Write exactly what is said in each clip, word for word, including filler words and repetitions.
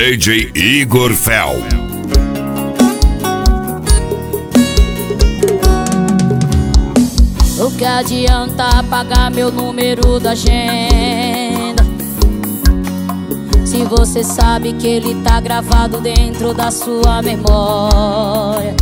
D J Igor Fel. O que adianta apagar meu número da agenda, se você sabe que ele tá gravado dentro da sua memória?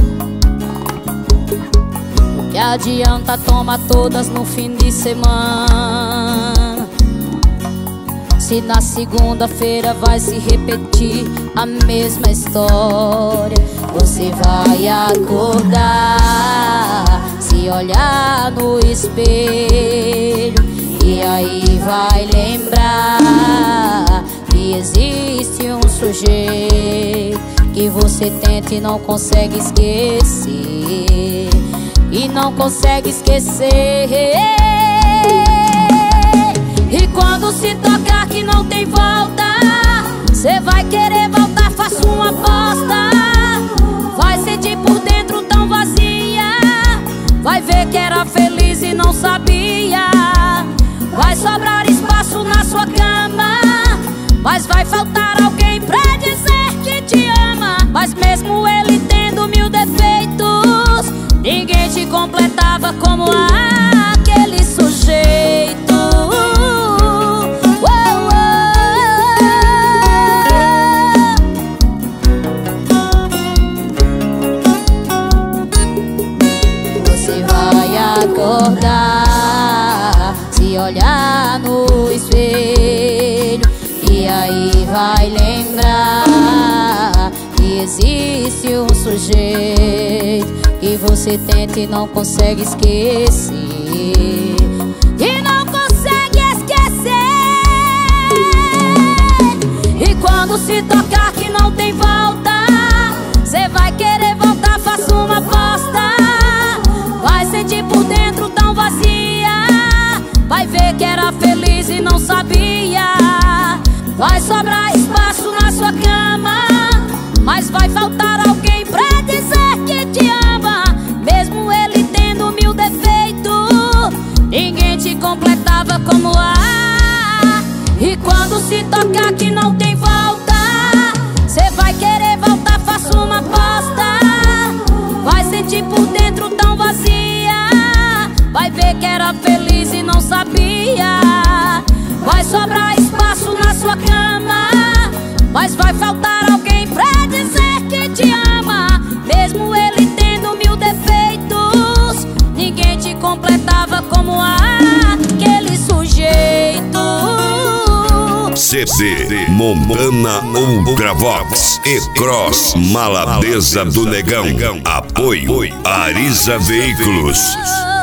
O que adianta tomar todas no fim de semana, se na segunda-feira vai se repetir a mesma história? Você vai acordar, se olhar no espelho, e aí vai lembrar que existe um sujeito que você tenta e não consegue esquecer, e não consegue esquecer. E quando se tocar que não tem volta, cê vai querer voltar, faça uma aposta. Vai sentir por dentro tão vazia, vai ver que era feliz e não sabia. Vai sobrar espaço na sua cama, mas vai faltar alguém pra dizer que te ama. Mas mesmo ele tendo mil defeitos, ninguém te completava como aquele sujeito. Acordar, se olhar no espelho, e aí vai lembrar que existe um sujeito que você tenta e não consegue esquecer, e não consegue esquecer. E quando se tocar que não tem volta, cê vai querer voltar, faça uma aposta. Vai sentir por dentro tão vazia, vai ver que era feliz e não sabia. Vai sobrar espaço na sua cama, mas vai faltar alguém pra dizer que te ama. Mesmo ele tendo mil defeitos, ninguém te completava como a. E quando se tocar que não tem volta, cê vai querer voltar, faça uma aposta. Vai sentir por dentro tão vazia, vai ver que era feliz e não sabia. Vai sobrar espaço na sua cama, mas vai faltar alguém pra dizer que te ama. Mesmo ele tendo mil defeitos, ninguém te completava como aquele sujeito. C D Montana Ultravox e Cross Maladeza do Negão. Apoio Ariza Veículos.